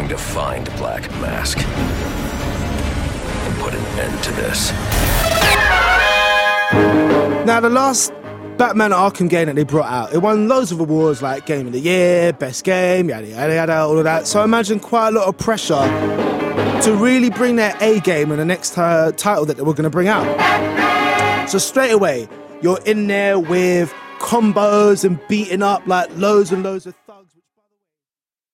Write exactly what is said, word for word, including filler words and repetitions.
going to find Black Mask and put an end to this. Now, the last Batman Arkham game that they brought out, it won loads of awards like Game of the Year, Best Game, yada, yada, yada, all of that. So I imagine quite a lot of pressure to really bring their A game in the next uh, title that they were going to bring out. So straight away, you're in there with combos and beating up like loads and loads of